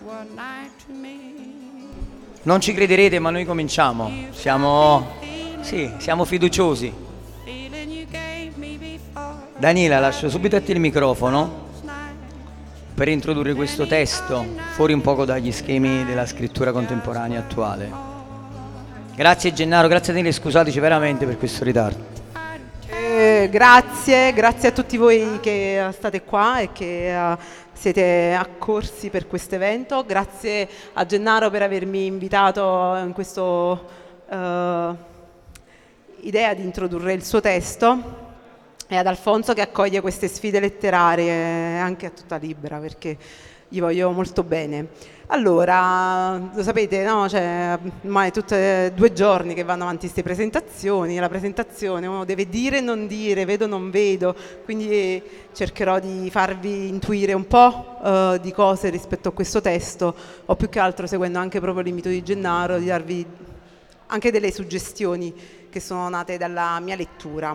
Non ci crederete, ma noi cominciamo. Siamo fiduciosi. Daniela, lascio subito a te il microfono per introdurre questo testo, fuori un poco dagli schemi della scrittura contemporanea attuale. Grazie Gennaro, grazie a te, scusateci veramente per questo ritardo. Grazie a tutti voi che state qua e che siete accorsi per questo evento. Grazie a Gennaro per avermi invitato in questo idea di introdurre il suo testo, e ad Alfonso che accoglie queste sfide letterarie, anche a tutta libera, perché gli voglio molto bene. Allora, lo sapete, no? Cioè, ormai tutti 2 giorni che vanno avanti queste presentazioni. La presentazione uno deve dire e non dire, vedo non vedo, quindi cercherò di farvi intuire un po' di cose rispetto a questo testo, o più che altro seguendo anche proprio l'invito di Gennaro, di darvi anche delle suggestioni che sono nate dalla mia lettura.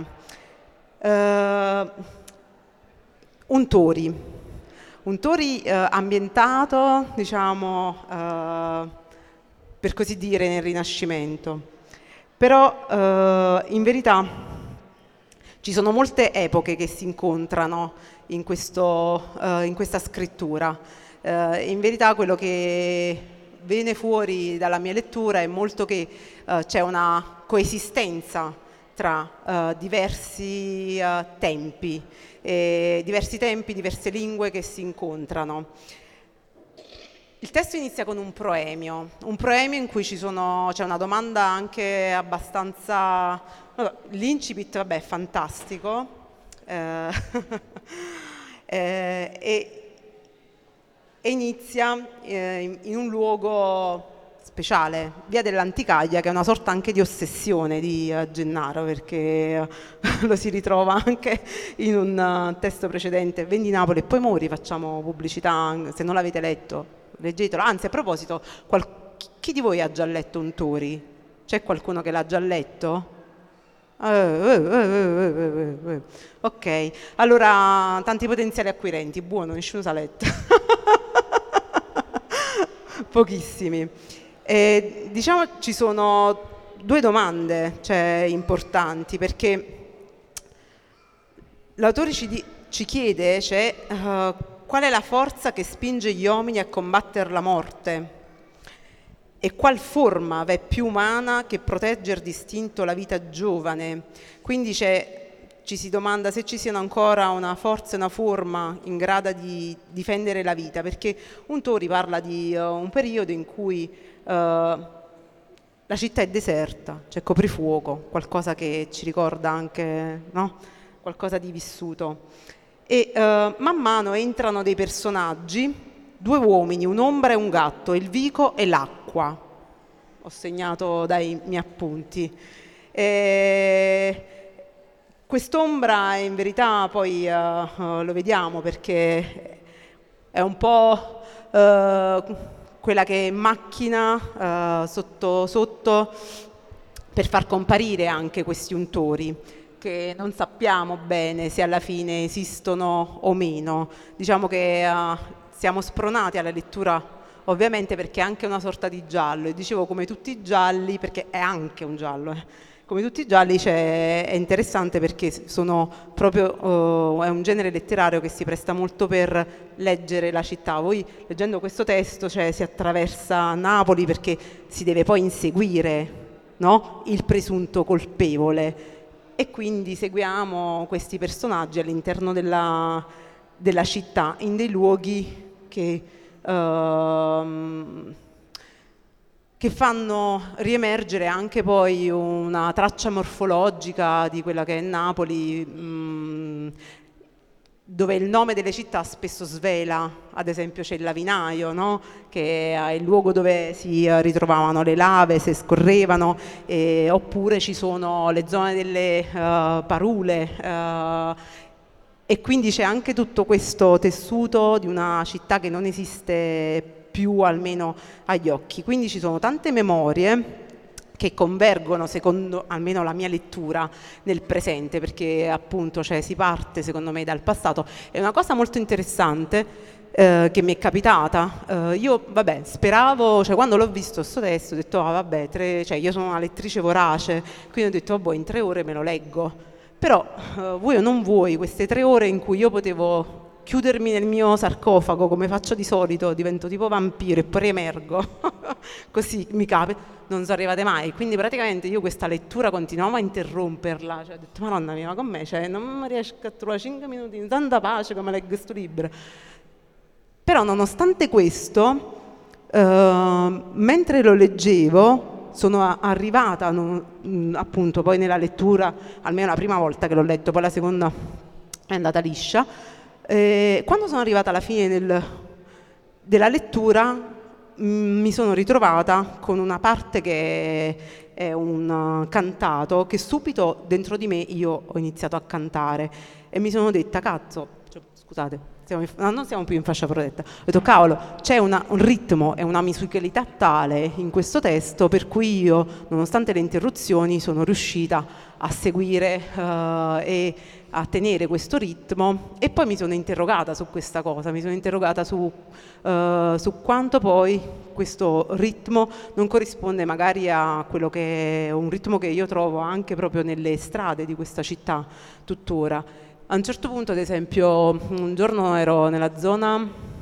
Un Tori ambientato, diciamo, per così dire, nel Rinascimento. Però in verità ci sono molte epoche che si incontrano in questa scrittura. In verità quello che viene fuori dalla mia lettura è molto che c'è una coesistenza tra diversi tempi, diverse lingue che si incontrano. Il testo inizia con un proemio in cui c'è una domanda anche abbastanza... L'incipit, vabbè, è fantastico, e inizia in un luogo speciale, Via dell'Anticaglia, che è una sorta anche di ossessione di Gennaro, perché lo si ritrova anche in un testo precedente, Vendi Napoli e poi Mori. Facciamo pubblicità, se non l'avete letto, leggetelo. Anzi, a proposito, chi di voi ha già letto un Tori? C'è qualcuno che l'ha già letto? Ok, allora tanti potenziali acquirenti, buono, nessuno sa letto. Pochissimi. Diciamo ci sono 2 domande, cioè, importanti, perché l'autore ci chiede, cioè, qual è la forza che spinge gli uomini a combattere la morte e qual forma v'è più umana che protegger distinto la vita giovane. Quindi ci si domanda se ci siano ancora una forza e una forma in grado di difendere la vita, perché un Tori parla di un periodo in cui la città è deserta, c'è coprifuoco, qualcosa che ci ricorda anche, no? Qualcosa di vissuto. E man mano entrano dei personaggi, 2 uomini, un'ombra e un gatto, il vico e l'acqua. Ho segnato dai miei appunti. Quest'ombra in verità poi lo vediamo, perché è un po' quella che macchina sotto per far comparire anche questi untori, che non sappiamo bene se alla fine esistono o meno. Diciamo che siamo spronati alla lettura, ovviamente, perché è anche una sorta di giallo, e dicevo come tutti i gialli, perché è anche un giallo, come tutti i gialli è interessante perché sono proprio, è un genere letterario che si presta molto per leggere la città. Voi leggendo questo testo, cioè, si attraversa Napoli, perché si deve poi inseguire, no? Il presunto colpevole, e quindi seguiamo questi personaggi all'interno della città, in dei luoghi che fanno riemergere anche poi una traccia morfologica di quella che è Napoli, dove il nome delle città spesso svela. Ad esempio c'è il Lavinaio, no? Che è il luogo dove si ritrovavano le lave, se scorrevano, oppure ci sono le zone delle parule, e quindi c'è anche tutto questo tessuto di una città che non esiste più, almeno agli occhi. Quindi ci sono tante memorie che convergono, secondo almeno la mia lettura, nel presente, perché appunto, cioè, si parte secondo me dal passato. È una cosa molto interessante che mi è capitata. Io, vabbè, speravo, cioè quando l'ho visto sto testo ho detto, vabbè, cioè io sono una lettrice vorace, quindi ho detto, vabbè, in 3 ore me lo leggo. Però, vuoi o non vuoi, queste 3 ore in cui io potevo chiudermi nel mio sarcofago come faccio di solito, divento tipo vampiro e poi riemergo, così mi capita, non sono arrivate mai. Quindi praticamente io questa lettura continuavo a interromperla, cioè ho detto, Madonna mia, ma con me, cioè, non riesco a trovare 5 minuti in tanta pace come leggo questo libro. Però nonostante questo, mentre lo leggevo, sono arrivata appunto poi nella lettura, almeno la prima volta che l'ho letto, poi la seconda è andata liscia. Quando sono arrivata alla fine della lettura mi sono ritrovata con una parte che è un cantato che subito dentro di me io ho iniziato a cantare e mi sono detta, cazzo, cioè, scusate, non siamo più in fascia protetta, ho detto cavolo, c'è un ritmo e una musicalità tale in questo testo per cui io, nonostante le interruzioni, sono riuscita a seguire e a tenere questo ritmo. E poi mi sono interrogata su questa cosa, mi sono interrogata su quanto poi questo ritmo non corrisponde magari a quello che è un ritmo che io trovo anche proprio nelle strade di questa città tuttora. A un certo punto, ad esempio, un giorno ero nella zona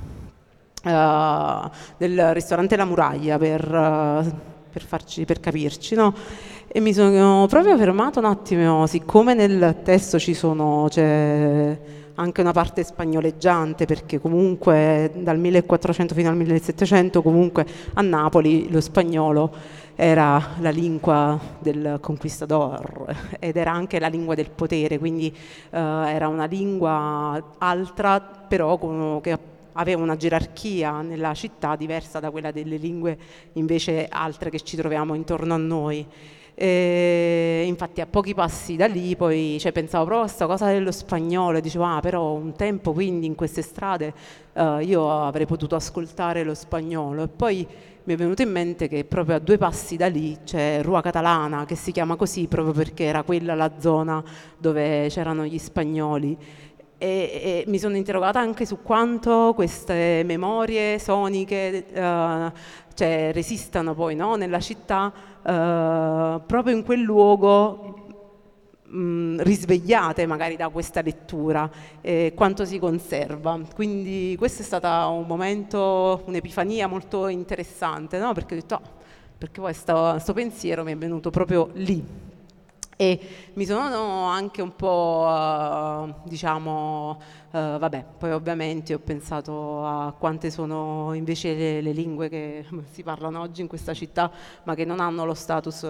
del ristorante La Muraglia per capirci, no? E mi sono proprio fermata un attimo, siccome nel testo c'è anche una parte spagnoleggiante, perché comunque dal 1400 fino al 1700 comunque a Napoli lo spagnolo era la lingua del conquistador ed era anche la lingua del potere, quindi era una lingua altra, però che aveva una gerarchia nella città diversa da quella delle lingue invece altre che ci troviamo intorno a noi. Infatti a pochi passi da lì poi pensavo proprio a questa cosa dello spagnolo e dicevo però un tempo quindi in queste strade io avrei potuto ascoltare lo spagnolo e poi mi è venuto in mente che proprio a 2 passi da lì c'è Rua Catalana, che si chiama così proprio perché era quella la zona dove c'erano gli spagnoli. E mi sono interrogata anche su quanto queste memorie soniche resistano poi, no, nella città, proprio in quel luogo, risvegliate magari da questa lettura, quanto si conserva. Quindi questo è stato un momento, un'epifania molto interessante, no? Perché ho detto, perché poi sto pensiero mi è venuto proprio lì. E mi sono anche un po', vabbè, poi ovviamente ho pensato a quante sono invece le lingue che si parlano oggi in questa città, ma che non hanno lo status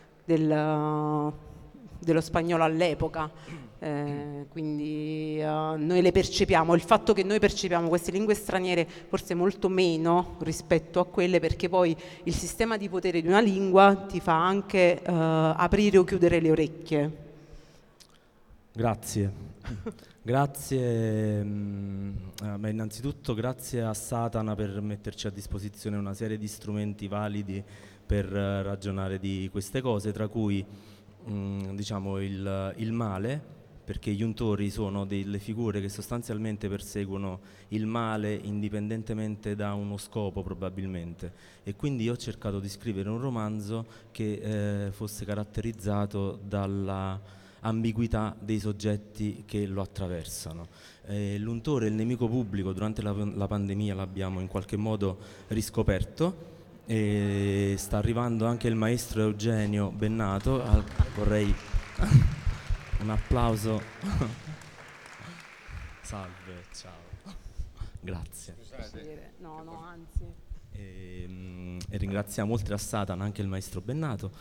dello spagnolo all'epoca. Quindi noi le percepiamo, il fatto che noi percepiamo queste lingue straniere forse molto meno rispetto a quelle, perché poi il sistema di potere di una lingua ti fa anche aprire o chiudere le orecchie. Grazie. Grazie, innanzitutto grazie a Satana per metterci a disposizione una serie di strumenti validi per ragionare di queste cose, tra cui diciamo il male, perché gli untori sono delle figure che sostanzialmente perseguono il male indipendentemente da uno scopo probabilmente, e quindi io ho cercato di scrivere un romanzo che fosse caratterizzato dalla ambiguità dei soggetti che lo attraversano. L'untore, il nemico pubblico, durante la pandemia l'abbiamo in qualche modo riscoperto, e sta arrivando anche il maestro Eugenio Bennato, vorrei un applauso. Salve, ciao. Grazie. Scusate. No, anzi. E ringraziamo oltre a Satana anche il maestro Bennato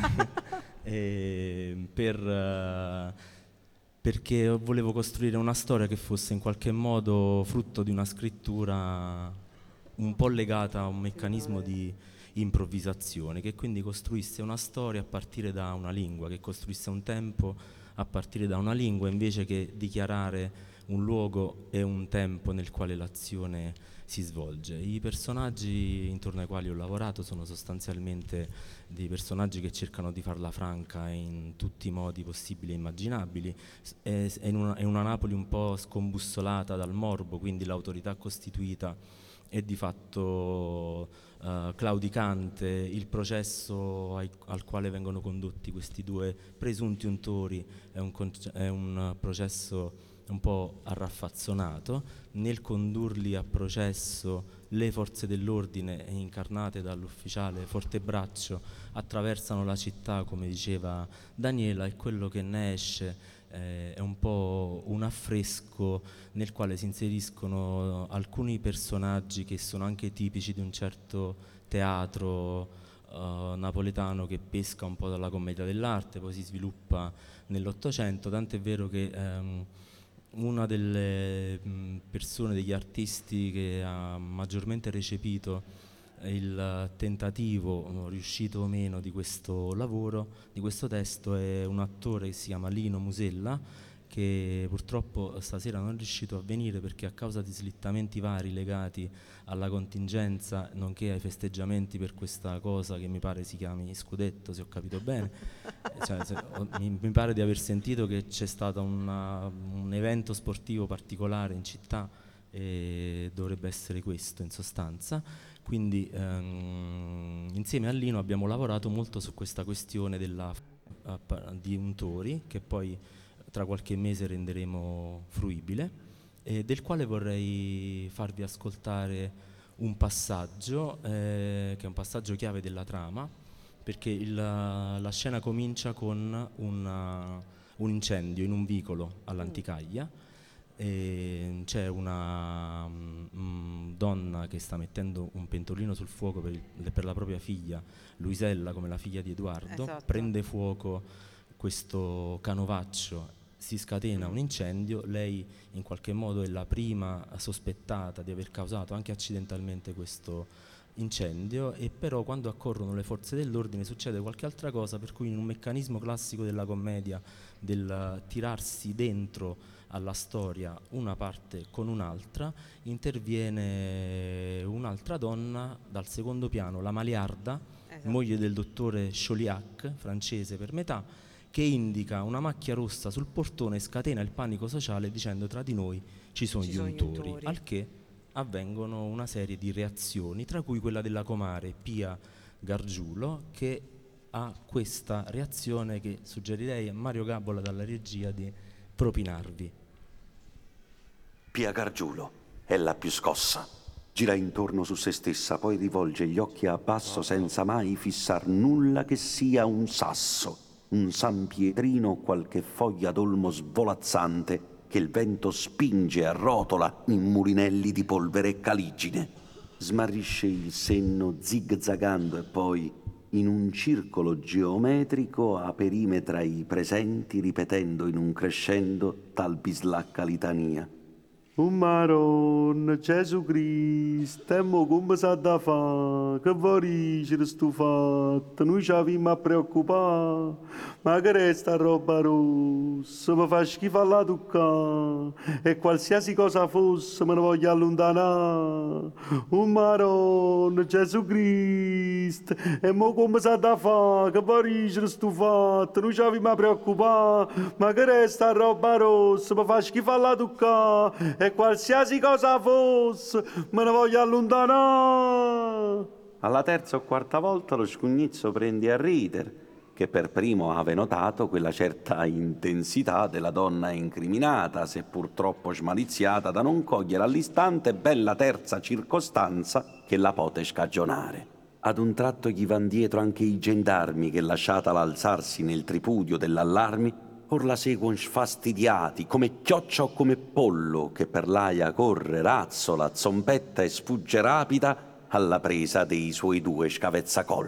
perché volevo costruire una storia che fosse in qualche modo frutto di una scrittura un po' legata a un meccanismo di improvvisazione, che quindi costruisse una storia a partire da una lingua, che costruisse un tempo a partire da una lingua, invece che dichiarare un luogo e un tempo nel quale l'azione si svolge. I personaggi intorno ai quali ho lavorato sono sostanzialmente dei personaggi che cercano di farla franca in tutti i modi possibili e immaginabili. È una Napoli un po' scombussolata dal morbo, quindi l'autorità costituita è di fatto claudicante. Il processo al quale vengono condotti questi due presunti untori è un processo un po' arraffazzonato. Nel condurli a processo le forze dell'ordine, incarnate dall'ufficiale Fortebraccio, attraversano la città, come diceva Daniela, e quello che ne esce è un po' un affresco nel quale si inseriscono alcuni personaggi che sono anche tipici di un certo teatro napoletano, che pesca un po' dalla commedia dell'arte, poi si sviluppa nell'Ottocento, tant'è vero che una delle persone, degli artisti che ha maggiormente recepito il tentativo, riuscito o meno, di questo lavoro, di questo testo, è un attore che si chiama Lino Musella, che purtroppo stasera non è riuscito a venire perché, a causa di slittamenti vari legati alla contingenza nonché ai festeggiamenti per questa cosa che mi pare si chiami scudetto, se ho capito bene, mi pare di aver sentito che c'è stato un evento sportivo particolare in città, e dovrebbe essere questo in sostanza. Quindi insieme a Lino abbiamo lavorato molto su questa questione di untori, che poi tra qualche mese renderemo fruibile, del quale vorrei farvi ascoltare un passaggio, che è un passaggio chiave della trama, perché la scena comincia con un incendio in un vicolo all'Anticaglia. C'è una donna che sta mettendo un pentolino sul fuoco per la propria figlia, Luisella, come la figlia di Edoardo. Esatto. Prende fuoco questo canovaccio, si scatena un incendio, lei in qualche modo è la prima sospettata di aver causato anche accidentalmente questo incendio, e però quando accorrono le forze dell'ordine succede qualche altra cosa, per cui in un meccanismo classico della commedia, del tirarsi dentro alla storia una parte con un'altra, interviene un'altra donna dal secondo piano, la Maliarda, Esatto. moglie del dottore Chauliac, francese per metà, che indica una macchia rossa sul portone e scatena il panico sociale dicendo: tra di noi ci sono gli untori. Al che avvengono una serie di reazioni, tra cui quella della comare Pia Gargiulo, che ha questa reazione che suggerirei a Mario Gabola dalla regia di propinarvi. Pia Gargiulo è la più scossa. Gira intorno su se stessa, poi rivolge gli occhi a basso senza mai fissar nulla che sia un sasso, un San Pietrino o qualche foglia d'olmo svolazzante che il vento spinge a rotola in mulinelli di polvere caligine. Smarrisce il senno zigzagando e poi, in un circolo geometrico, a perimetra i presenti, ripetendo in un crescendo tal bislacca litania. Un Maron, Gesù Cristo, e mo come sa da fa, che vorrei stu fatto, noi ci avevamo a preoccupare, ma che resta roba rossa, mi fa schifo alla tucca, e qualsiasi cosa fosse me ne voglio allontanare. Un Maron, Gesù Cristo, e mo come sa da fa, che vorrei stu fatto, noi ci avevamo a preoccupare, ma che resta roba rossa, mi fa schifo alla tucca, e qualsiasi cosa fosse me ne voglio allontanare. Alla terza o quarta volta lo scugnizzo prende a ridere, che per primo ave notato quella certa intensità della donna incriminata, seppur troppo smaliziata da non cogliere all'istante bella terza circostanza che la pote scagionare. Ad un tratto gli van dietro anche i gendarmi che, lasciatala alzarsi nel tripudio dell'allarmi, or la seguon sfastidiati, come chioccia o come pollo, che per l'aia corre, razzola, zompetta e sfugge rapida alla presa dei suoi due scavezzacollo.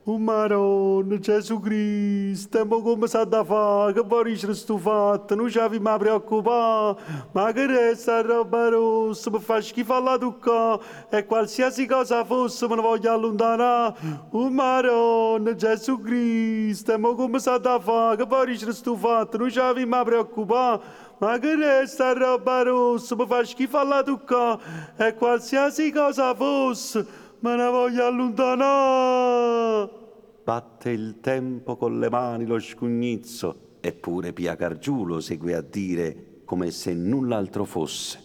Oh Maronna, Gesù Cristo, ma come sa da fare? Che vuoi essere stufato? Non ci avevi mai preoccupato. Ma che resta roba rossa? Mi fa schifo alla tucca. E qualsiasi cosa fosse me ne voglio allontanare. Oh Maronna, Gesù Cristo, ma come sa da fare? Che vuoi essere stufato? Non ci avevi mai preoccupato. Ma che resta roba rossa? Mi fa schifo alla tucca. E qualsiasi cosa fosse me ne voglio allontanare. Batte il tempo con le mani lo scugnizzo, eppure Pia Gargiulo segue a dire come se null'altro fosse.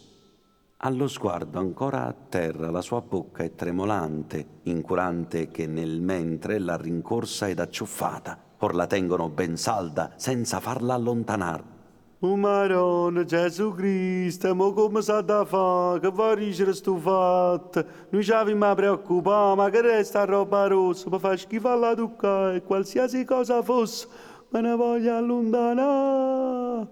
Allo sguardo ancora a terra, la sua bocca è tremolante, incurante che nel mentre la rincorsa ed acciuffata. Or la tengono ben salda, senza farla allontanare. Oh Maronna, Gesù Cristo, ma come sa da fare? Che vuoi essere stufato? Non ci avevi mai preoccupato, ma che resta roba rossa? Mi fa schifo alla tucca e qualsiasi cosa fosse, me ne voglio allontanare.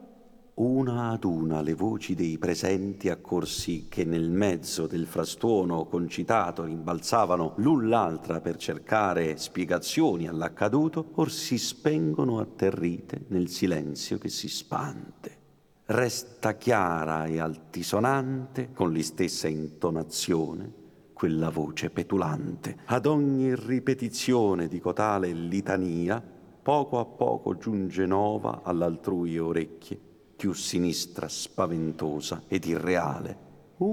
Una ad una le voci dei presenti accorsi che nel mezzo del frastuono concitato rimbalzavano l'un l'altra per cercare spiegazioni all'accaduto, or si spengono atterrite nel silenzio che si spande. Resta chiara e altisonante, con l'istessa intonazione, quella voce petulante. Ad ogni ripetizione di cotale litania, poco a poco giunge nova all'altrui orecchie, più sinistra, spaventosa ed irreale. Oh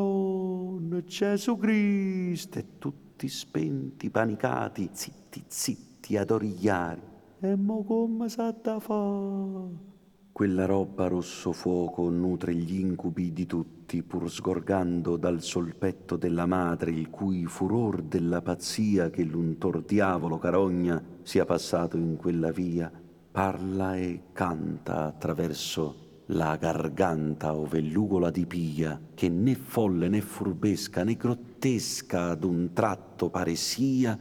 Maronna, Gesù Cristo, e tutti spenti, panicati, zitti, zitti, ad origliari. E mo come sa da fa? Quella roba rosso fuoco nutre gli incubi di tutti, pur sgorgando dal solpetto della madre, il cui furor della pazzia che l'untor diavolo carogna sia passato in quella via, parla e canta attraverso la garganta ove l'ugola di Pia, che né folle né furbesca né grottesca ad un tratto pare sia,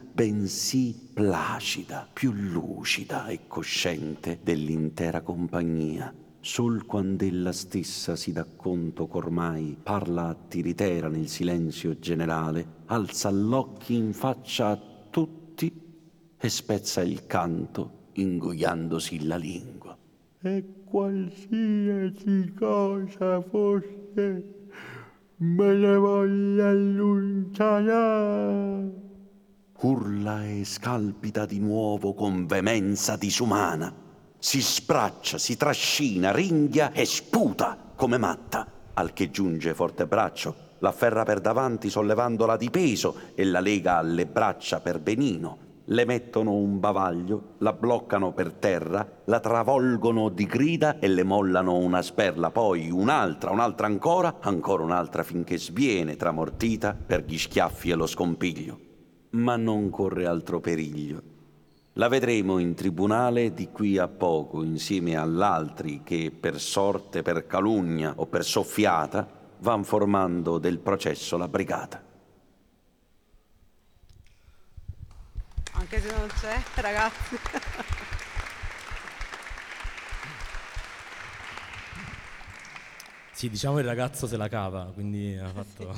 bensì placida, più lucida e cosciente dell'intera compagnia. Sol quand'ella stessa si dà conto ch'ormai parla a tiritera nel silenzio generale, alza l'occhi in faccia a tutti e spezza il canto ingoiandosi la lingua. E qualsiasi cosa fosse, me ne voglio allontanare. Urla e scalpita di nuovo con veemenza disumana. Si sbraccia, si trascina, ringhia e sputa come matta. Al che giunge forte braccio, l'afferra per davanti sollevandola di peso e la lega alle braccia per benino. Le mettono un bavaglio, la bloccano per terra, la travolgono di grida e le mollano una sperla, poi un'altra ancora un'altra finché sviene tramortita per gli schiaffi e lo scompiglio. Ma non corre altro periglio. La vedremo in tribunale di qui a poco insieme all'altri che per sorte, per calunnia o per soffiata van formando del processo la brigata. Anche se non c'è, ragazzi. Sì, diciamo il ragazzo se la cava, quindi ha fatto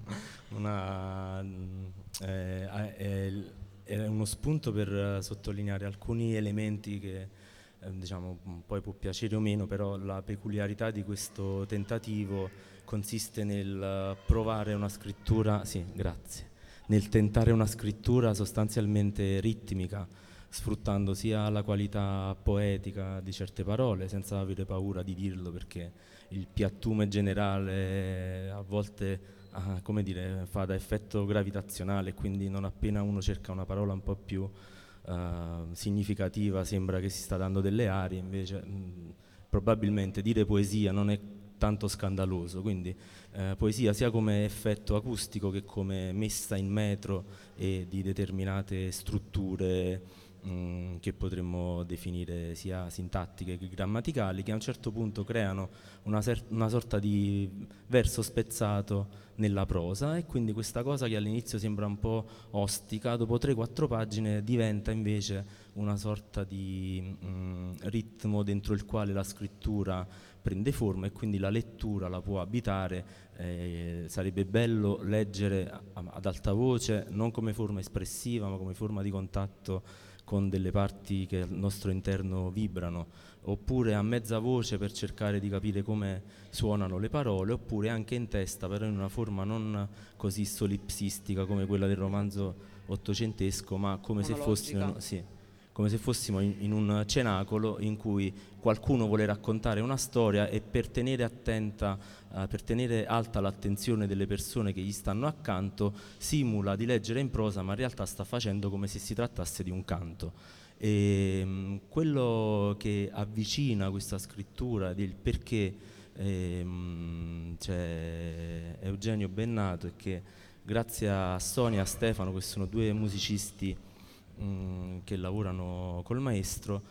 è uno spunto per sottolineare alcuni elementi che diciamo poi può piacere o meno, però la peculiarità di questo tentativo consiste nel provare una scrittura, sì, grazie, nel tentare una scrittura sostanzialmente ritmica, sfruttando sia la qualità poetica di certe parole, senza avere paura di dirlo, perché il piattume generale a volte come dire, fa da effetto gravitazionale, quindi non appena uno cerca una parola un po' più significativa sembra che si sta dando delle arie, invece probabilmente dire poesia non è tanto scandaloso, quindi poesia sia come effetto acustico che come messa in metro e di determinate strutture che potremmo definire sia sintattiche che grammaticali, che a un certo punto creano una sorta di verso spezzato nella prosa, e quindi questa cosa che all'inizio sembra un po' ostica, dopo 3-4 pagine diventa invece una sorta di ritmo dentro il quale la scrittura prende forma, e quindi la lettura la può abitare. Sarebbe bello leggere ad alta voce, non come forma espressiva ma come forma di contatto con delle parti che al nostro interno vibrano, oppure a mezza voce per cercare di capire come suonano le parole, oppure anche in testa, però in una forma non così solipsistica come quella del romanzo ottocentesco, ma come se fossimo, come se fossimo in un cenacolo in cui qualcuno vuole raccontare una storia, e per tenere per tenere alta l'attenzione delle persone che gli stanno accanto, simula di leggere in prosa, ma in realtà sta facendo come se si trattasse di un canto. E quello che avvicina questa scrittura del perché c'è Eugenio Bennato è che grazie a Sonia e a Stefano, che sono due musicisti che lavorano col maestro,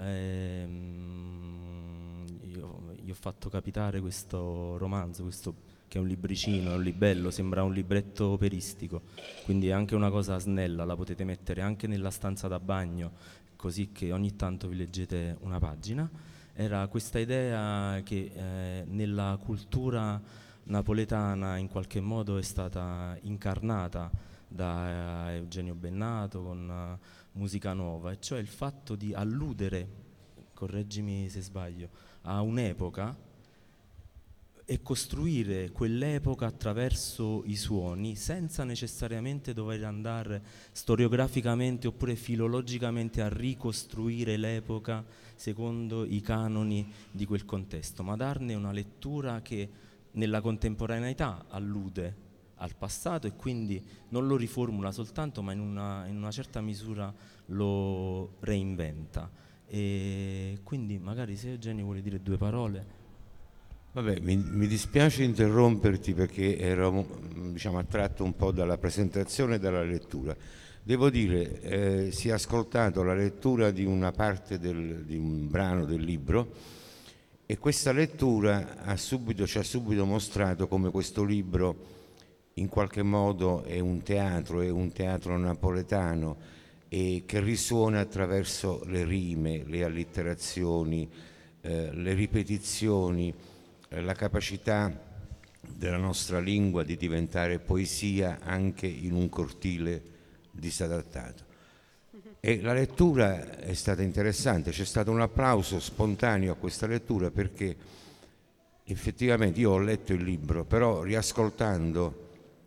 gli ho fatto capitare questo romanzo, che è un libricino, è un libello, sembra un libretto operistico, quindi è anche una cosa snella, la potete mettere anche nella stanza da bagno, così che ogni tanto vi leggete una pagina. Era questa idea che nella cultura napoletana in qualche modo è stata incarnata da Eugenio Bennato con Musica Nova, e cioè il fatto di alludere, correggimi se sbaglio, a un'epoca e costruire quell'epoca attraverso i suoni, senza necessariamente dover andare storiograficamente oppure filologicamente a ricostruire l'epoca secondo i canoni di quel contesto, ma darne una lettura che nella contemporaneità allude al passato, e quindi non lo riformula soltanto, ma in una certa misura lo reinventa. E quindi magari se Eugenio vuole dire due parole. Vabbè, mi dispiace interromperti perché ero, diciamo, attratto un po' dalla presentazione e dalla lettura. Devo dire, si è ascoltato la lettura di una parte di un brano del libro, e questa lettura ci ha subito mostrato come questo libro in qualche modo è un teatro napoletano, e che risuona attraverso le rime, le allitterazioni, le ripetizioni, la capacità della nostra lingua di diventare poesia anche in un cortile disadattato. E la lettura è stata interessante, c'è stato un applauso spontaneo a questa lettura, perché effettivamente io ho letto il libro, però riascoltando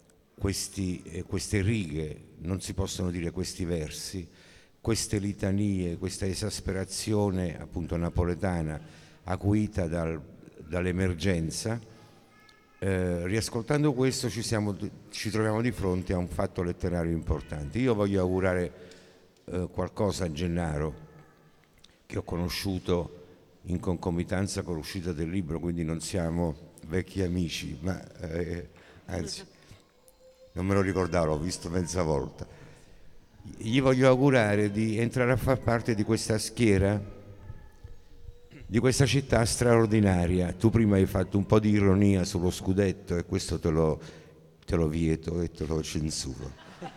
queste righe, non si possono dire questi versi, queste litanie, questa esasperazione appunto napoletana acuita dall'emergenza, riascoltando questo ci troviamo di fronte a un fatto letterario importante. Io voglio augurare qualcosa a Gennaro, che ho conosciuto in concomitanza con l'uscita del libro, quindi non siamo vecchi amici, ma anzi non me lo ricordavo, l'ho visto mezza volta. Gli voglio augurare di entrare a far parte di questa schiera, di questa città straordinaria. Tu prima hai fatto un po' di ironia sullo scudetto, e questo te lo vieto e te lo censuro.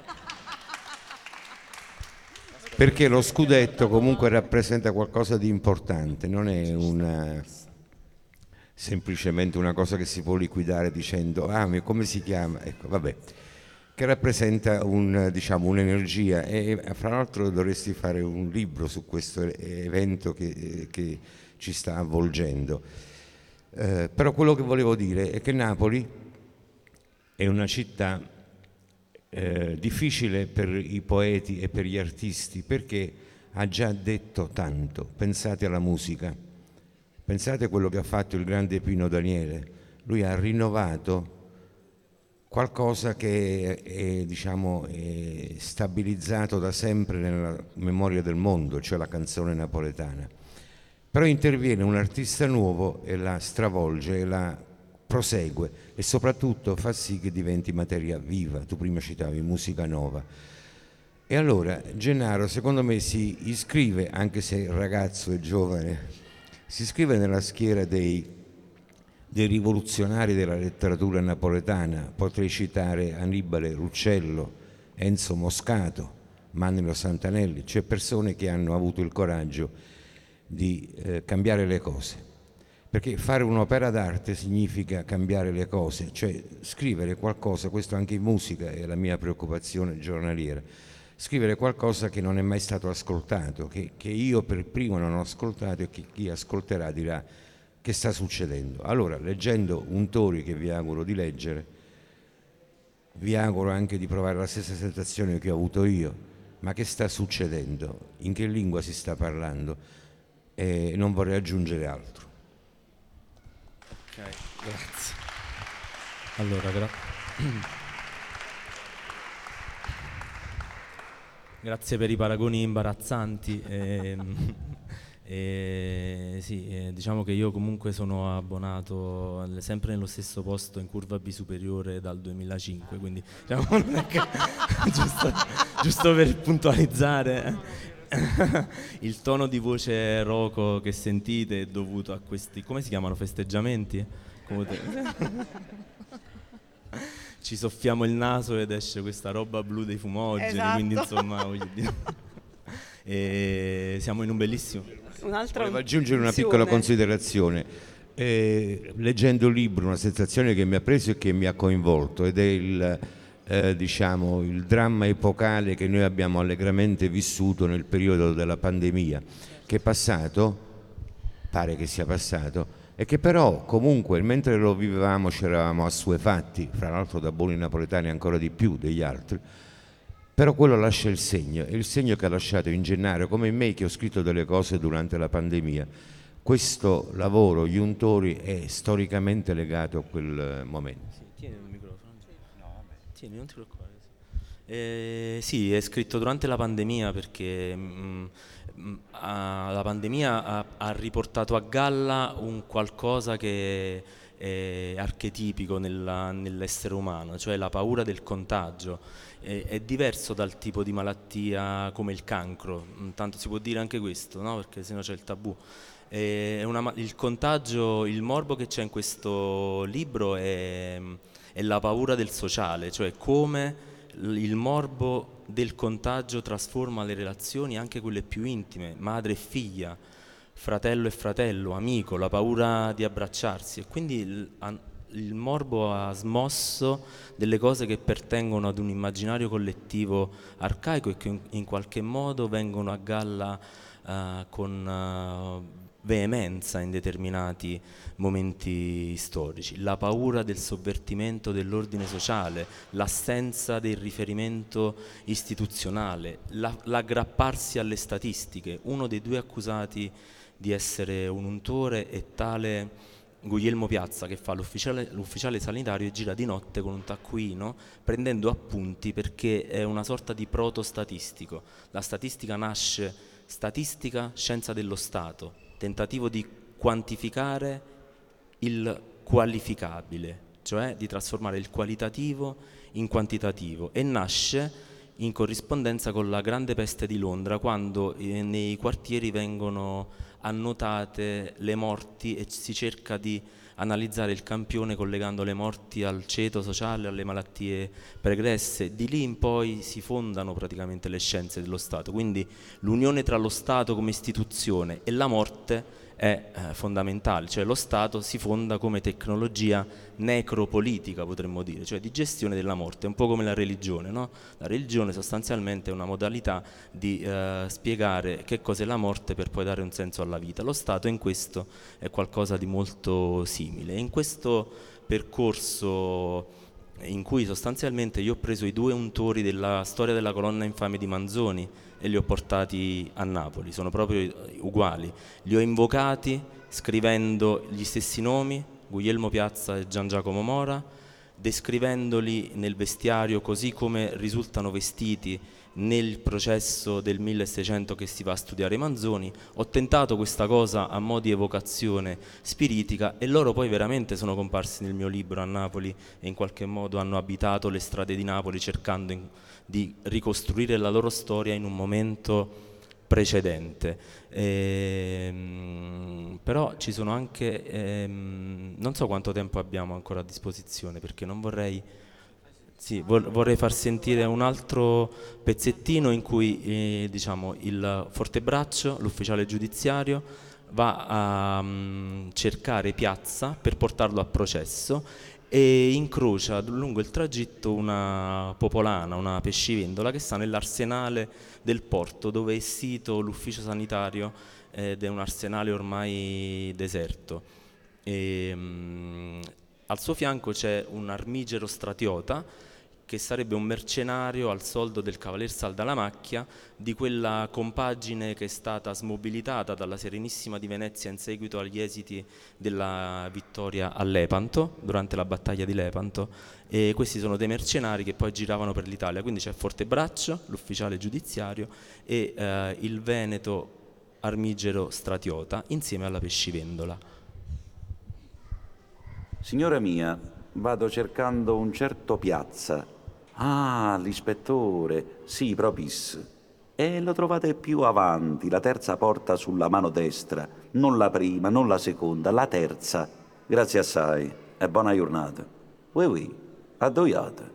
Perché lo scudetto comunque rappresenta qualcosa di importante, non è semplicemente una cosa che si può liquidare dicendo ma come si chiama? Ecco, vabbè, che rappresenta un'energia, e fra l'altro dovresti fare un libro su questo evento che ci sta avvolgendo. Però quello che volevo dire è che Napoli è una città difficile per i poeti e per gli artisti, perché ha già detto tanto. Pensate alla musica, pensate a quello che ha fatto il grande Pino Daniele. Lui ha rinnovato qualcosa che è stabilizzato da sempre nella memoria del mondo, cioè la canzone napoletana. Però interviene un artista nuovo e la stravolge e la prosegue, e soprattutto fa sì che diventi materia viva. Tu prima citavi Musica Nova, E allora Gennaro, secondo me, si iscrive, anche se il ragazzo è giovane, si iscrive nella schiera dei rivoluzionari della letteratura napoletana. Potrei citare Annibale Ruccello, Enzo Moscato, Mannino Santanelli, cioè persone che hanno avuto il coraggio di cambiare le cose. Perché fare un'opera d'arte significa cambiare le cose, cioè scrivere qualcosa, questo anche in musica è la mia preoccupazione giornaliera, scrivere qualcosa che non è mai stato ascoltato, che io per primo non ho ascoltato e che chi ascolterà dirà che sta succedendo. Allora, leggendo Untori, che vi auguro di leggere, vi auguro anche di provare la stessa sensazione che ho avuto io. Ma che sta succedendo? In che lingua si sta parlando? E non vorrei aggiungere altro. Ok, grazie. Allora, grazie per i paragoni imbarazzanti. Sì, diciamo che io comunque sono abbonato sempre nello stesso posto in curva B superiore dal 2005, quindi diciamo, non è che, giusto per puntualizzare. Il tono di voce roco che sentite è dovuto a questi, come si chiamano, festeggiamenti? Ci soffiamo il naso ed esce questa roba blu dei fumogeni, esatto. Quindi insomma voglio dire, e siamo in un bellissimo. Volevo aggiungere una piccola considerazione. Leggendo il libro, una sensazione che mi ha preso e che mi ha coinvolto, ed è diciamo, il dramma epocale che noi abbiamo allegramente vissuto nel periodo della pandemia, che è passato, pare che sia passato, e che però comunque mentre lo vivevamo ci eravamo assuefatti, fra l'altro da buoni napoletani ancora di più degli altri, però quello lascia il segno, e il segno che ha lasciato in Gennaro, come in me che ho scritto delle cose durante la pandemia. Questo lavoro, Gli Untori, è storicamente legato a quel momento. Sì, tieni il microfono. No, vabbè. Tieni, non ti preoccupare. Sì, è scritto durante la pandemia perché la pandemia ha riportato a galla un qualcosa che è archetipico nell'essere umano, cioè la paura del contagio. È diverso dal tipo di malattia come il cancro, tanto si può dire anche questo, no? Perché sennò c'è il tabù. Il contagio, il morbo che c'è in questo libro è la paura del sociale, cioè come il morbo del contagio trasforma le relazioni, anche quelle più intime, madre e figlia, fratello e fratello, amico, la paura di abbracciarsi, e quindi il morbo ha smosso delle cose che pertengono ad un immaginario collettivo arcaico e che in qualche modo vengono a galla con veemenza in determinati momenti storici. La paura del sovvertimento dell'ordine sociale, l'assenza del riferimento istituzionale, l'aggrapparsi alle statistiche. Uno dei due accusati di essere un untore è tale Guglielmo Piazza, che fa l'ufficiale sanitario e gira di notte con un taccuino prendendo appunti, perché è una sorta di protostatistico. La statistica nasce statistica, scienza dello Stato, tentativo di quantificare il qualificabile, cioè di trasformare il qualitativo in quantitativo, e nasce in corrispondenza con la grande peste di Londra, quando nei quartieri vengono annotate le morti e si cerca di analizzare il campione collegando le morti al ceto sociale, alle malattie pregresse. Di lì in poi si fondano praticamente le scienze dello Stato, quindi l'unione tra lo Stato come istituzione e la morte è fondamentale, cioè lo Stato si fonda come tecnologia necropolitica, potremmo dire, cioè di gestione della morte, un po' come la religione, no? La religione sostanzialmente è una modalità di spiegare che cos'è la morte per poi dare un senso alla vita. Lo Stato in questo è qualcosa di molto simile. In questo percorso in cui sostanzialmente io ho preso i due untori della storia della colonna infame di Manzoni e li ho portati a Napoli, sono proprio uguali, li ho invocati scrivendo gli stessi nomi, Guglielmo Piazza e Gian Giacomo Mora, descrivendoli nel vestiario così come risultano vestiti nel processo del 1600 che si va a studiare Manzoni. Ho tentato questa cosa a mo' di evocazione spiritica e loro poi veramente sono comparsi nel mio libro a Napoli e in qualche modo hanno abitato le strade di Napoli cercando di ricostruire la loro storia in un momento precedente. Però ci sono anche, non so quanto tempo abbiamo ancora a disposizione, perché non vorrei... Sì, vorrei far sentire un altro pezzettino in cui diciamo, il Fortebraccio, l'ufficiale giudiziario, va a cercare Piazza per portarlo a processo e incrocia lungo il tragitto una popolana, una pescivendola che sta nell'arsenale del porto dove è sito l'ufficio sanitario ed è un arsenale ormai deserto. Al suo fianco c'è un armigero stratiota che sarebbe un mercenario al soldo del cavalier Saldalamacchia, di quella compagine che è stata smobilitata dalla Serenissima di Venezia in seguito agli esiti della vittoria a Lepanto, durante la battaglia di Lepanto, e questi sono dei mercenari che poi giravano per l'Italia, quindi c'è Fortebraccio, l'ufficiale giudiziario, e il veneto armigero stratiota insieme alla pescivendola. Signora mia, vado cercando un certo Piazza. Ah, l'ispettore, sì, propis. E lo trovate più avanti, la terza porta sulla mano destra. Non la prima, non la seconda, la terza. Grazie assai e buona giornata. Oui, addoiate.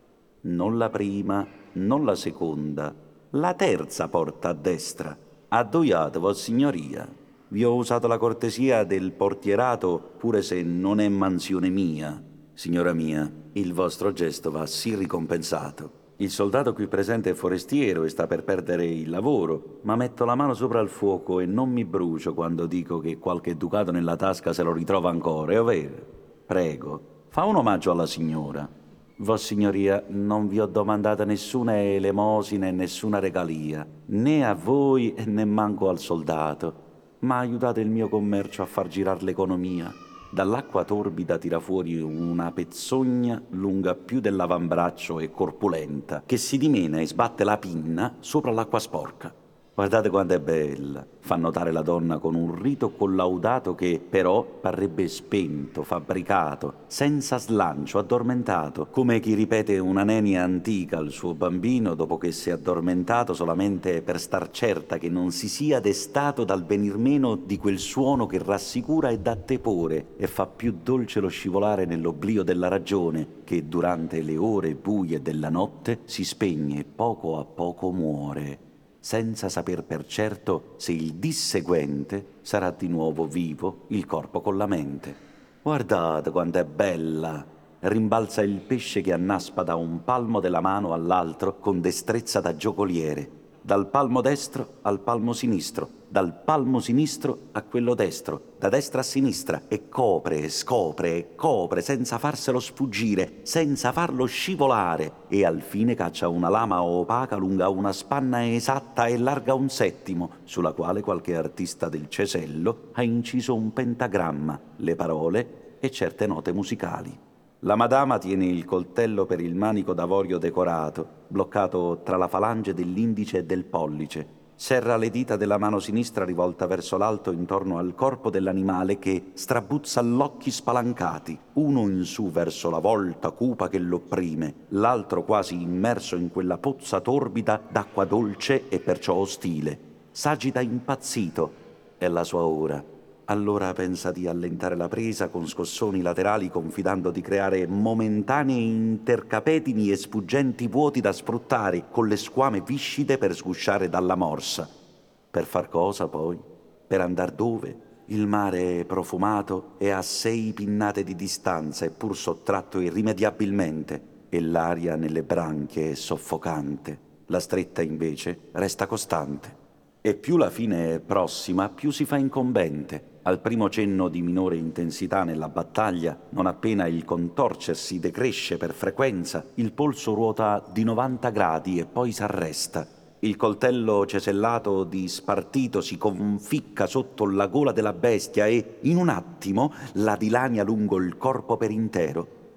Non la prima, non la seconda, la terza porta a destra. Addoiate, vossignoria. Vi ho usato la cortesia del portierato, pure se non è mansione mia. Signora mia, il vostro gesto va sì ricompensato. Il soldato qui presente è forestiero e sta per perdere il lavoro, ma metto la mano sopra il fuoco e non mi brucio quando dico che qualche ducato nella tasca se lo ritrova ancora, è vero? Prego, fa un omaggio alla signora. Vossignoria, non vi ho domandata nessuna elemosina e nessuna regalia, né a voi né manco al soldato, ma aiutate il mio commercio a far girare l'economia. Dall'acqua torbida tira fuori una pezzogna lunga più dell'avambraccio e corpulenta, che si dimena e sbatte la pinna sopra l'acqua sporca. Guardate quanto è bella, fa notare la donna con un rito collaudato che però parrebbe spento, fabbricato, senza slancio, addormentato, come chi ripete una nenia antica al suo bambino dopo che si è addormentato solamente per star certa che non si sia destato dal venir meno di quel suono che rassicura e dà tepore e fa più dolce lo scivolare nell'oblio della ragione che durante le ore buie della notte si spegne e poco a poco muore, senza saper per certo se il disseguente sarà di nuovo vivo il corpo con la mente. Guardate quanto è bella! Rimbalza il pesce che annaspa da un palmo della mano all'altro con destrezza da giocoliere, dal palmo destro al palmo sinistro, dal palmo sinistro a quello destro, da destra a sinistra, e copre, scopre e copre senza farselo sfuggire, senza farlo scivolare, e al fine caccia una lama opaca lunga una spanna esatta e larga un settimo, sulla quale qualche artista del cesello ha inciso un pentagramma, le parole e certe note musicali. La madama tiene il coltello per il manico d'avorio decorato, bloccato tra la falange dell'indice e del pollice. Serra le dita della mano sinistra rivolta verso l'alto intorno al corpo dell'animale che strabuzza l'occhi spalancati, uno in su verso la volta cupa che l'opprime, l'altro quasi immerso in quella pozza torbida d'acqua dolce e perciò ostile. S'agita impazzito. È la sua ora. Allora pensa di allentare la presa con scossoni laterali, confidando di creare momentanei intercapetini e sfuggenti vuoti da sfruttare con le squame viscide per sgusciare dalla morsa. Per far cosa poi? Per andar dove? Il mare è profumato e a 6 pinnate di distanza, eppur sottratto irrimediabilmente, e l'aria nelle branchie è soffocante. La stretta invece resta costante. E più la fine è prossima, più si fa incombente. Al primo cenno di minore intensità nella battaglia, non appena il contorcersi decresce per frequenza, il polso ruota di 90 gradi e poi s'arresta. Il coltello cesellato di spartito si conficca sotto la gola della bestia e, in un attimo, la dilania lungo il corpo per intero.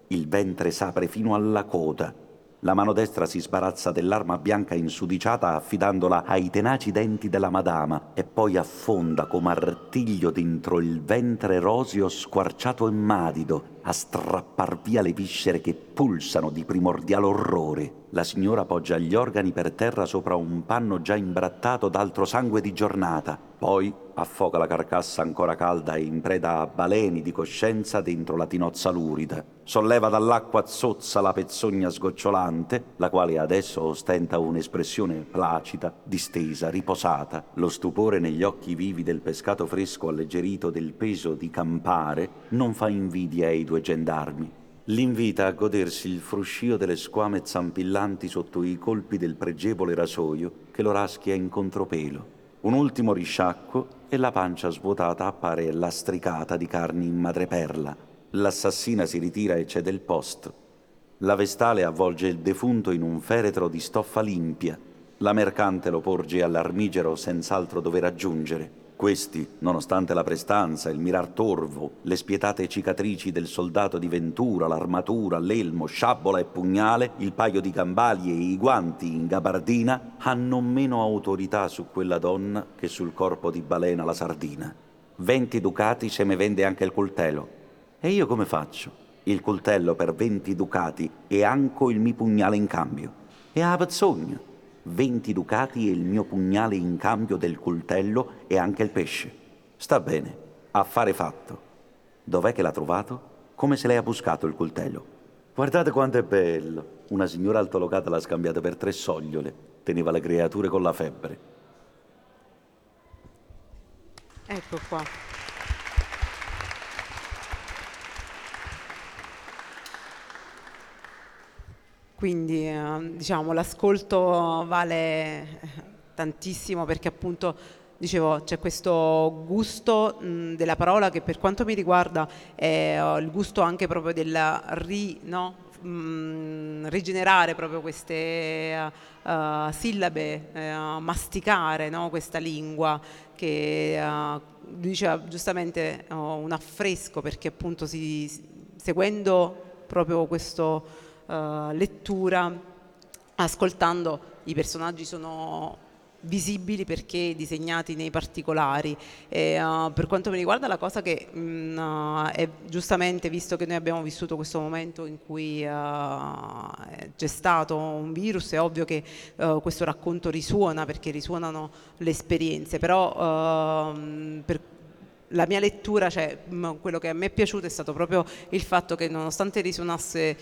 Il ventre s'apre fino alla coda. La mano destra si sbarazza dell'arma bianca insudiciata affidandola ai tenaci denti della madama e poi affonda come artiglio dentro il ventre roseo squarciato e madido a strappar via le viscere che pulsano di primordiale orrore. La signora poggia gli organi per terra sopra un panno già imbrattato d'altro sangue di giornata. Poi affoga la carcassa ancora calda e in preda a baleni di coscienza dentro la tinozza lurida. Solleva dall'acqua zozza la pezzogna sgocciolante, la quale adesso ostenta un'espressione placida, distesa, riposata. Lo stupore negli occhi vivi del pescato fresco alleggerito del peso di campare non fa invidia ai due gendarmi. L'invita a godersi il fruscio delle squame zampillanti sotto i colpi del pregevole rasoio che lo raschia in contropelo. Un ultimo risciacquo e la pancia svuotata appare lastricata di carni in madreperla. L'assassina si ritira e cede il posto. La vestale avvolge il defunto in un feretro di stoffa limpia. La mercante lo porge all'armigero senz'altro dove raggiungere. Questi, nonostante la prestanza, il mirar torvo, le spietate cicatrici del soldato di Ventura, l'armatura, l'elmo, sciabola e pugnale, il paio di gambali e i guanti in gabardina, hanno meno autorità su quella donna che sul corpo di Balena la sardina. 20 ducati se me vende anche il coltello. E io come faccio? Il coltello per 20 ducati e anco il mio pugnale in cambio. E a pezzogna. 20 ducati e il mio pugnale in cambio del coltello e anche il pesce. Sta bene, affare fatto. Dov'è che l'ha trovato? Come se lei ha buscato il coltello? Guardate quanto è bello. Una signora altolocata l'ha scambiata per 3 sogliole. Teneva le creature con la febbre. Ecco qua. Quindi diciamo l'ascolto vale tantissimo perché appunto dicevo c'è questo gusto della parola che per quanto mi riguarda è il gusto anche proprio del rigenerare proprio queste sillabe, masticare, no? Questa lingua che diceva giustamente un affresco perché appunto seguendo proprio questo lettura, ascoltando i personaggi sono visibili perché disegnati nei particolari. Per quanto mi riguarda la cosa che è giustamente, visto che noi abbiamo vissuto questo momento in cui c'è stato un virus, è ovvio che questo racconto risuona perché risuonano le esperienze, però per la mia lettura, cioè quello che a me è piaciuto è stato proprio il fatto che nonostante risuonasse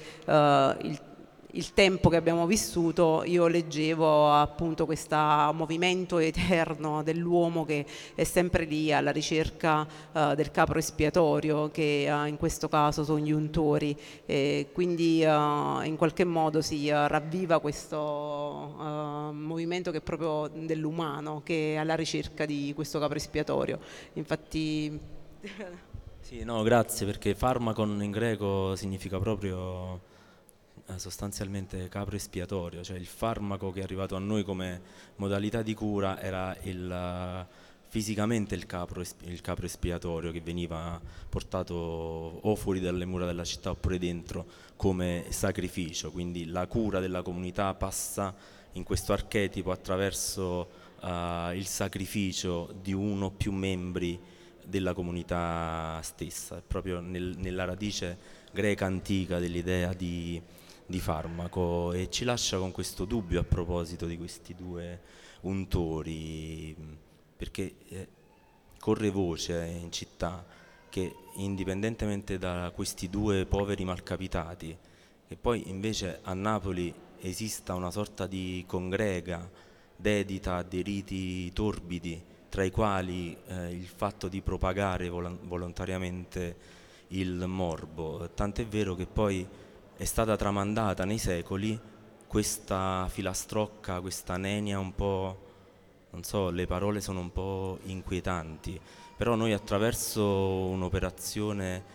il tempo che abbiamo vissuto, io leggevo appunto questo movimento eterno dell'uomo che è sempre lì alla ricerca del capro espiatorio, che in questo caso sono gli untori, e quindi in qualche modo si ravviva questo movimento che è proprio dell'umano, che è alla ricerca di questo capro espiatorio. Infatti Sì, no, grazie, perché pharmakon in greco significa proprio sostanzialmente capro espiatorio, cioè il farmaco che è arrivato a noi come modalità di cura era fisicamente il capro espiatorio che veniva portato o fuori dalle mura della città oppure dentro come sacrificio, quindi la cura della comunità passa in questo archetipo attraverso il sacrificio di uno o più membri della comunità stessa, proprio nella radice greca antica dell'idea di farmaco, e ci lascia con questo dubbio a proposito di questi due untori, perché corre voce in città che indipendentemente da questi due poveri malcapitati, che poi invece a Napoli esista una sorta di congrega dedita a dei riti torbidi, tra i quali il fatto di propagare volontariamente il morbo, tant'è vero che poi è stata tramandata nei secoli questa filastrocca, questa nenia un po', non so, le parole sono un po' inquietanti, però noi attraverso un'operazione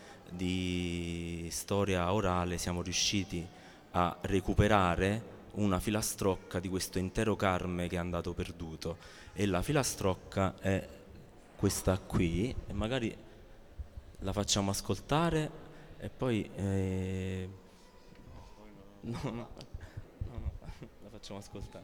di storia orale siamo riusciti a recuperare una filastrocca di questo intero Carme che è andato perduto, e la filastrocca è questa qui, e magari la facciamo ascoltare E poi no, la facciamo ascoltare.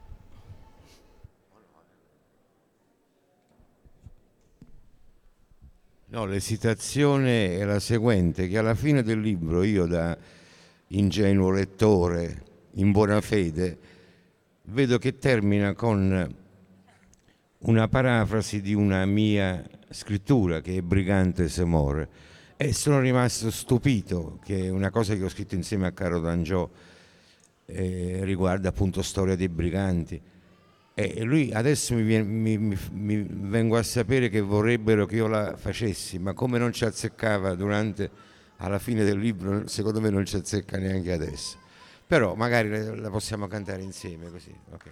No, l'esitazione è la seguente, che alla fine del libro io, da ingenuo lettore in buona fede, vedo che termina con una parafrasi di una mia scrittura che è Brigantes Amore, e sono rimasto stupito, che è una cosa che ho scritto insieme a Caro D'Angiò, riguarda appunto Storia dei briganti, e lui adesso mi vengo a sapere che vorrebbero che io la facessi, ma come non ci azzeccava alla fine del libro, secondo me non ci azzecca neanche adesso, però magari la possiamo cantare insieme così, ok.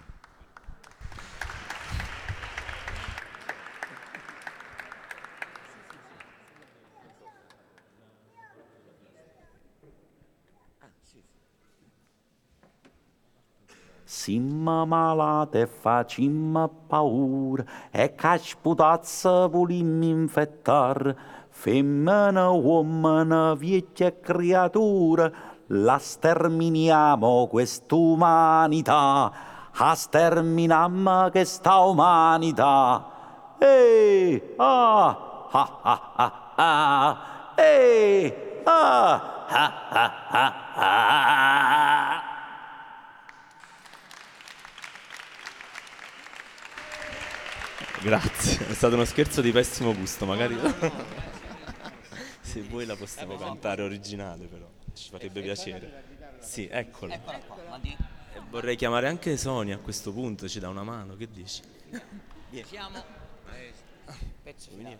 Simma malate facimma paura e casputazza volimmo infettar. Femmina, uomini, vecchia creatura, la sterminiamo quest'umanità. A sterminammo questa umanità. Ah, ah, ah, ah, ah. Ah, ah, ah, ah, ah. Grazie, è stato uno scherzo di pessimo gusto, magari se vuoi la possiamo cantare originale, però ci farebbe piacere. Sì, eccola. E vorrei chiamare anche Sonia a questo punto, ci dà una mano, che dici? Siamo pezzo finale,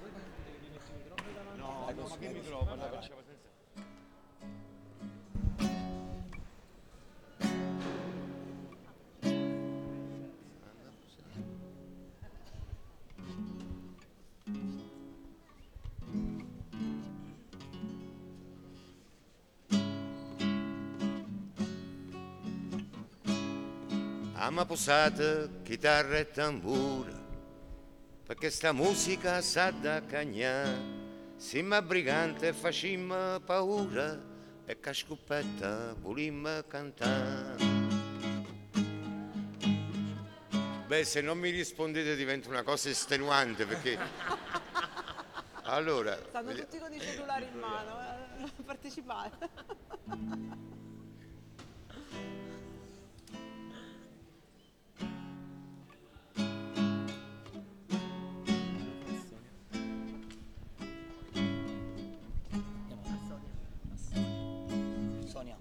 Ama posata, chitarra e tambura, perché sta musica sa da cagnà. Simma brigante facimma paura e cascuppetta volimmo cantare. Beh, se non mi rispondete diventa una cosa estenuante, perché allora Stanno tutti con i cellulari in mano, partecipare. Sonia.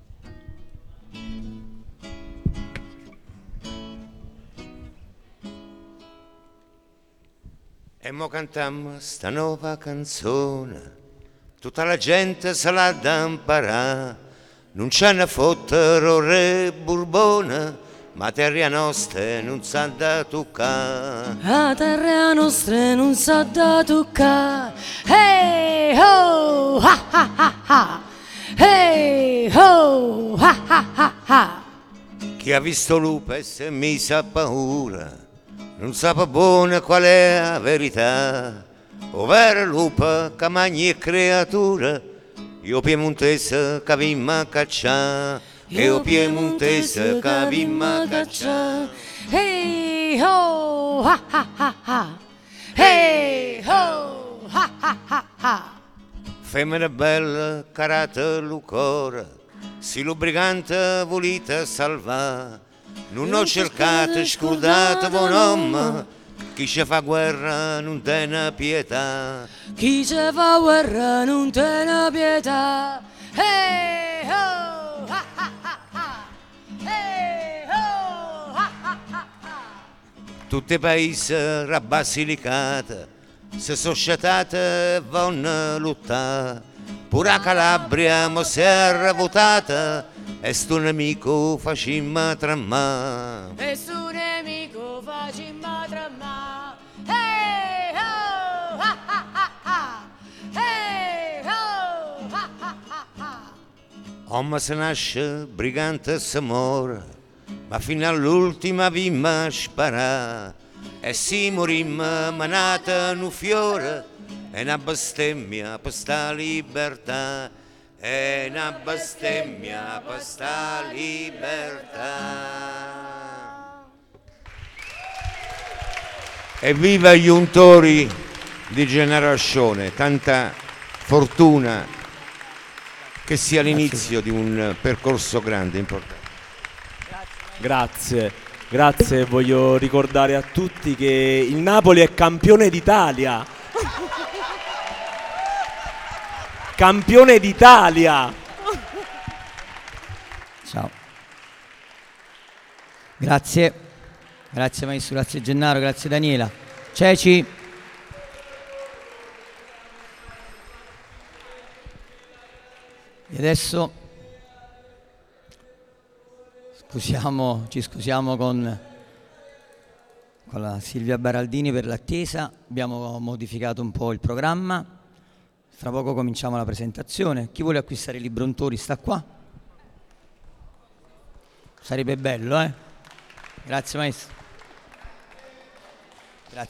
E mo cantammo sta nuova canzone, tutta la gente se l'ha da imparare, non c'è ne fottero re Burbona, ma terra nostra non sa da toccare. La terra nostra non sa da toccare. Hey ho, ha ha ha ha. Hey ho, ha ha ha ha. Chi ha visto lupa e si è misa a paura, non sa buona qual è la verità. O vera lupa che mangi creatura, io piemontese che vimma caccià. Io piemontese che vimma caccià. Hey ho, ha ha ha ha. Hey ho, ha ha ha ha. Femmina bella, carata lucora, si lubricante volita salvare. Non ho cercato, scordato buon uomo, chi ci fa guerra non tiene pietà. Chi ci fa guerra non tiene pietà. Hey ho, ha ha ha ha. Hey ho, ha ha ha ha. Tutti i paesi rabbasilicati, se sono sciatate e vanno lottare. Pure a Calabria mo si è votata e sto nemico facimmo tramma. E su nemico facimmo tramma. Hey ho, ha ha ha ha. Hey ho, ha ha ha ha. Uomo se nasce, brigante se muore, ma fino all'ultima vimma sparà. E si morimmo manata un fiore e una bestemmia per sta libertà. è una bestemmia per sta libertà. Evviva gli untori di Generazione, tanta fortuna, che sia l'inizio di un percorso grande, importante. Grazie, voglio ricordare a tutti che il Napoli è campione d'Italia. Campione d'Italia! Ciao. Grazie maestro, grazie Gennaro, grazie Daniela. Ceci. E adesso ci scusiamo con la Silvia Baraldini per l'attesa, abbiamo modificato un po' il programma, fra poco cominciamo la presentazione. Chi vuole acquistare il libro Untori sta qua? Sarebbe bello, eh? Grazie maestro.